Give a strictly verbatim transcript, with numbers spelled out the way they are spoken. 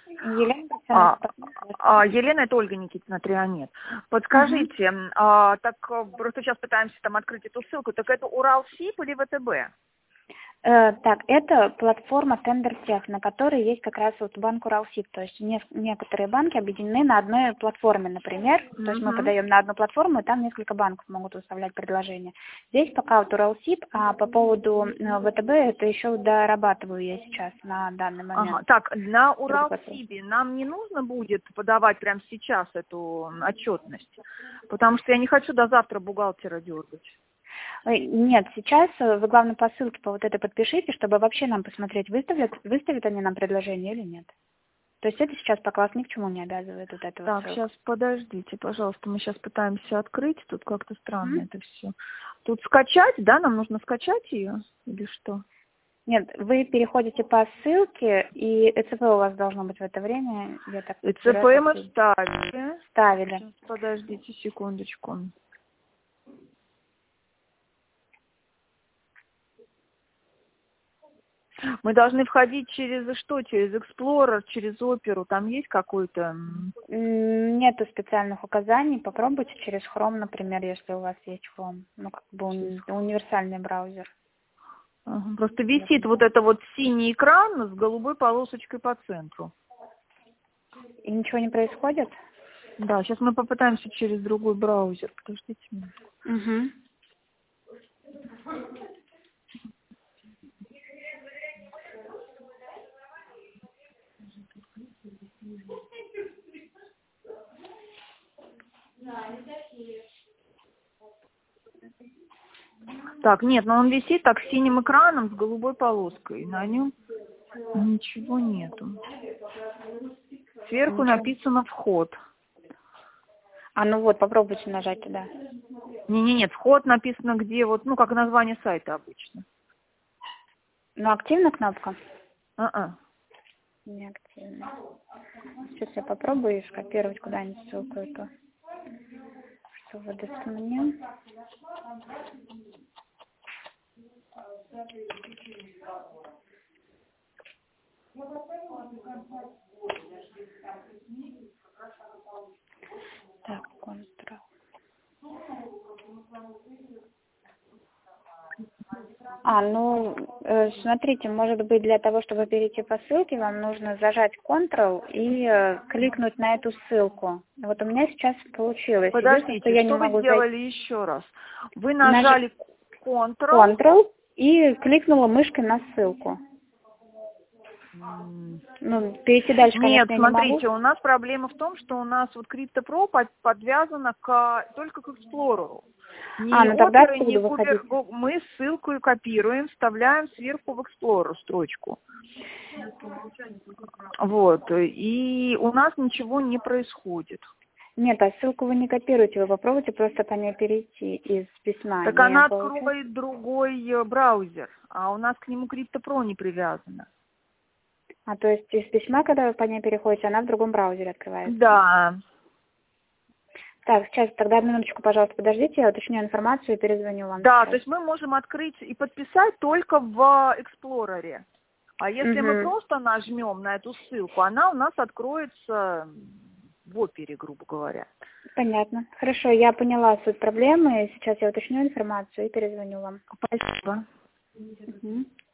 Елена, А, а, Елена, это Ольга Никитина, Трианет. Подскажите, угу. а, так просто сейчас пытаемся там открыть эту ссылку, так это Уралсиб или ВТБ? Э, так, это платформа Тендертех, на которой есть как раз вот банк Уралсиб. То есть не, некоторые банки объединены на одной платформе, например. Mm-hmm. То есть мы подаем на одну платформу, и там несколько банков могут выставлять предложения. Здесь пока вот Уралсиб, а по поводу ВТБ это еще дорабатываю я сейчас на данный момент. Ага. Так, на Уралсибе нам не нужно будет подавать прямо сейчас эту отчетность, потому что я не хочу до завтра бухгалтера дергать. Нет, сейчас вы, главное, по ссылке по вот этой подпишите, чтобы вообще нам посмотреть, выставят, выставят они нам предложение или нет. То есть это сейчас пока вас ни к чему не обязывает вот этого. Так, ссылка. сейчас подождите, пожалуйста, мы сейчас пытаемся открыть, тут как-то странно mm-hmm. это все. Тут скачать, да, нам нужно скачать ее или что? Нет, вы переходите по ссылке, и ЭЦП у вас должно быть в это время. Я так ЭЦП мы вставили. Ставили. Сейчас, подождите секундочку. Мы должны входить через что? Через Explorer, через Оперу? Там есть какой-то... Нету специальных указаний. Попробуйте через Chrome, например, если у вас есть Chrome. Ну, как бы уни... универсальный браузер. Ага. Просто висит вот это вот синий экран с голубой полосочкой по центру. И ничего не происходит? Да, сейчас мы попытаемся через другой браузер. Подождите минутку. Угу. Так, нет, но он висит так с синим экраном, с голубой полоской. На нем ничего нету. Сверху ничего. Написано «Вход». А, ну вот, попробуйте нажать туда. Не-не-нет, «Вход» написано где, вот, ну, как название сайта обычно. Ну, активна кнопка? А-а. Не активна. Сейчас я попробую скопировать куда-нибудь ссылку эту. Что выдаст мне. Так, Ctrl. А, ну, э, смотрите, может быть, для того, чтобы перейти по ссылке, вам нужно зажать Ctrl и э, кликнуть на эту ссылку. Вот у меня сейчас получилось. Подождите, что, я что не вы могу сделали зайти. еще раз? Вы нажали Наж... Ctrl. Ctrl и кликнула мышкой на ссылку. Ну, перейти дальше, Нет, конечно, я смотрите, не могу. у нас проблема в том, что у нас вот CryptoPro под, подвязана к, только к Explorer. Ни а, ну тогда Opera, ни выходить? Kuber, мы ссылку и копируем, вставляем сверху в Explorer строчку. Вот, и у нас ничего не происходит. Нет, а ссылку вы не копируете, вы попробуйте просто по ней перейти из письма. Так не она получается. откроет другой браузер, а у нас к нему CryptoPro не привязана. А то есть из письма, когда вы по ней переходите, она в другом браузере открывается? Да. Так, сейчас, тогда одну минуточку, пожалуйста, подождите, я уточню информацию и перезвоню вам. Да, сейчас. то есть мы можем открыть и подписать только в Explorer. А если угу. мы просто нажмем на эту ссылку, она у нас откроется в Опере, грубо говоря. Понятно. Хорошо, я поняла суть проблемы. Сейчас я уточню информацию и перезвоню вам. Спасибо. Угу.